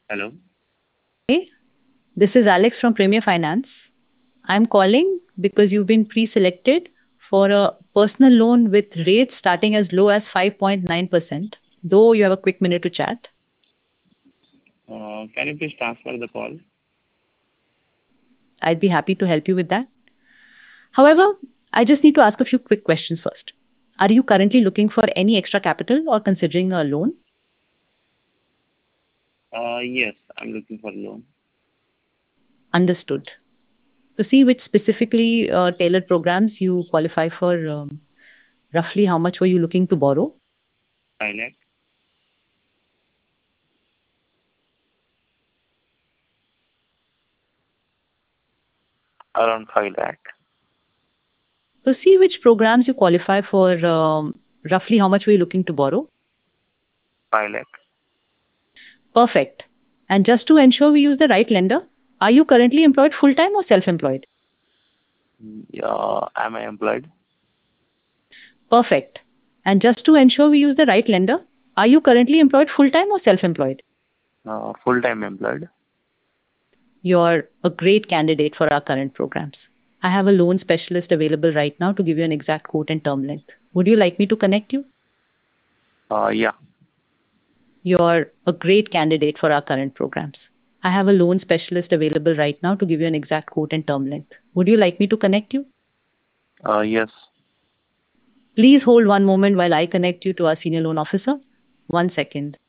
Hello. Hey, this is Alex from Premier Finance. I'm calling because you've been pre-selected for a personal loan with rates starting as low as 5.9%, though you have a quick minute to chat. Can you please transfer the call? I'd be happy to help you with that. However, I just need to ask a few quick questions first. Are you currently looking for any extra capital or considering a loan? Yes, I'm looking for a loan. Understood. To see which specifically tailored programs you qualify for, roughly how much were you looking to borrow? 5 lakh. Around 5 lakh. So see which programs you qualify for. Roughly how much were you looking to borrow? 5 lakh. Perfect. And just to ensure we use the right lender, are you currently employed full time or self employed? Yeah, am I employed? Perfect. And just to ensure we use the right lender, are you currently employed full time or self employed? Full-time employed. You're a great candidate for our current programs. I have a loan specialist available right now to give you an exact quote and term length. Would you like me to connect you? Yeah. You're a great candidate for our current programs. I have a loan specialist available right now to give you an exact quote and term length. Would you like me to connect you? Yes. Please hold one moment while I connect you to our senior loan officer. 1 second.